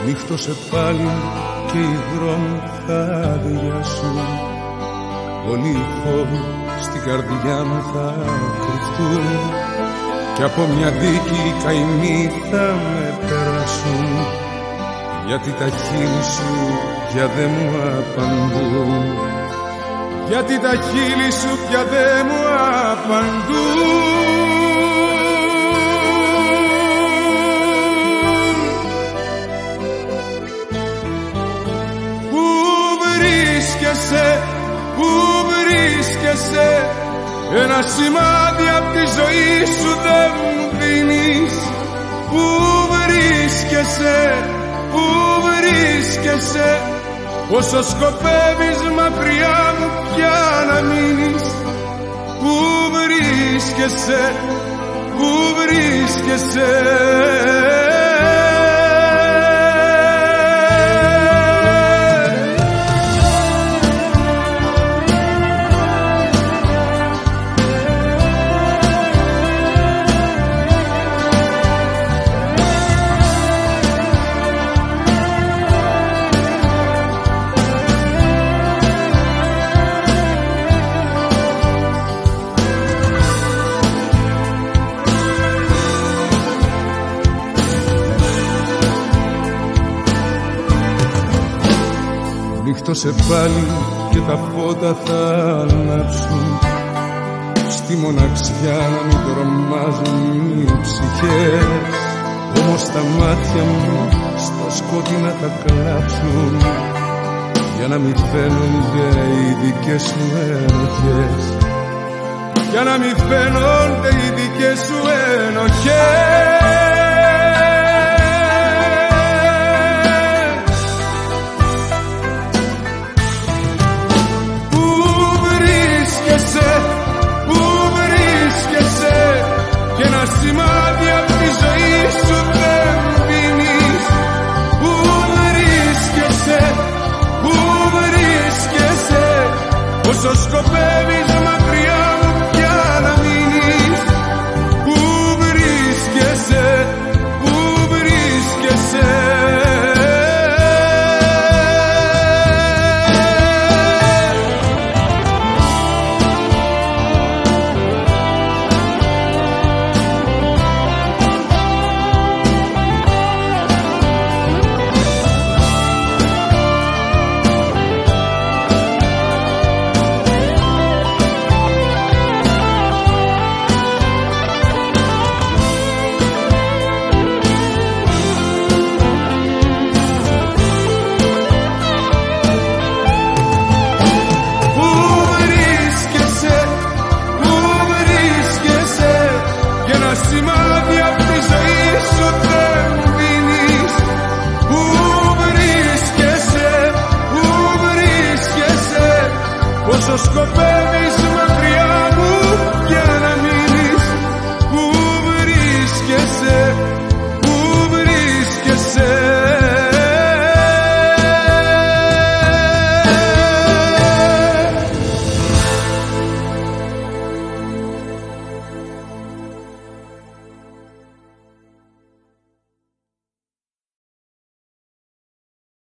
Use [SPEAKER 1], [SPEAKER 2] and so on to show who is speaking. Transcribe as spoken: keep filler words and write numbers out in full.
[SPEAKER 1] Νύχτωσε πάλι και οι δρόμοι θα αδειάσουν. Όλοι οι φόβοι στην καρδιά μου θα κρυφτούν κι από μια δίκη οι καημοί θα με περάσουν. Γιατί τα χείλη σου πια δε μου απαντούν. Γιατί τα χείλη σου πια δε μου απαντούν. Πού βρίσκεσαι, πού βρίσκεσαι, ένα σημάδι απ' τη ζωή σου δεν μου δίνεις. Πού βρίσκεσαι, πού βρίσκεσαι, όσο σκοπεύεις μακριά μου πια να μείνεις. Πού βρίσκεσαι, πού βρίσκεσαι. Νύχτωσε πάλι και τα φώτα θα ανάψουν. Στη μοναξιά να μην τρομάζουν οι ψυχές. Όμως τα μάτια μου στα σκότεινα θα κλάψουν για να μην φαίνονται οι δικές σου ενοχές. Για να μην φαίνονται οι δικές σου ενοχές. Πού βρίσκεσαι και ένα σημάδι απ' τη ζωή σου δεν μου δίνεις. Πού βρίσκεσαι, πού βρίσκεσαι, όσο σκοπεύεις μακριά μου πια να μείνεις. Πού βρίσκεσαι, πού βρίσκεσαι. Σημάδι απ' τη ζωή σου δεν μου δίνεις. Πού βρίσκεσαι, πού βρίσκεσαι, όσο σκοπεύεις